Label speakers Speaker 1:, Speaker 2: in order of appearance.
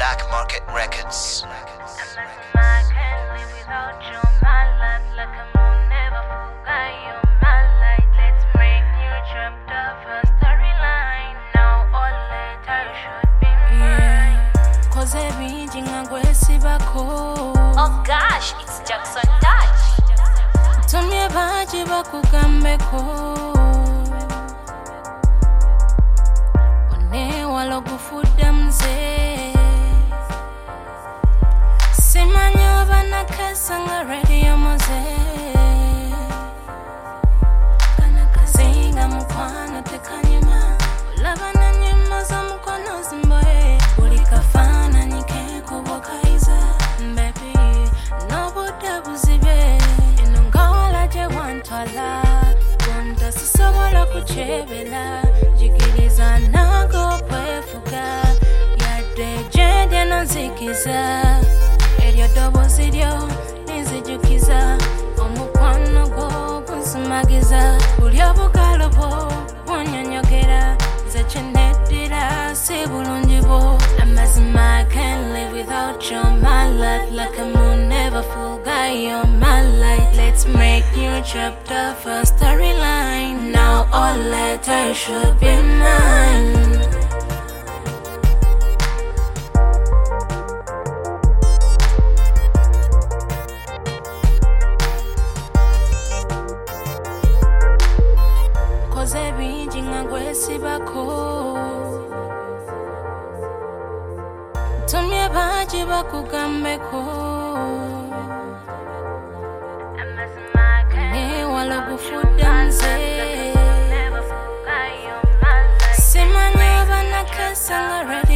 Speaker 1: Black Market Records.
Speaker 2: Oh gosh, it's Jackson Touch.
Speaker 3: Tumye baji bakugambeko one walogufudde mze simanyi oba nakesa nga radio muze kana kazinga mukwano tekanyuma olaba na nyimba z'omukono zimboye buli kafaananyi kekubokaiza baby n'obudde buzibe eno nga walaje wantwala wonda sisobola kukyebera jigiriza nago kwefuga yadde gyendye nonzikiza eryo ddoboozi lyo ninzijukiza omukwano gwo gunsumagiza buli obugalo bwo bunyonyogera nze kyeneddira si bulungi bwo amazima I can't live without you my life like a moon never full guy you're my light let's make new chapter for storyline now all letters should be mine. Koze bingi nga gwesibako tumye baji bakugambeko ne walogufudde mze simanyi oba nakesa nga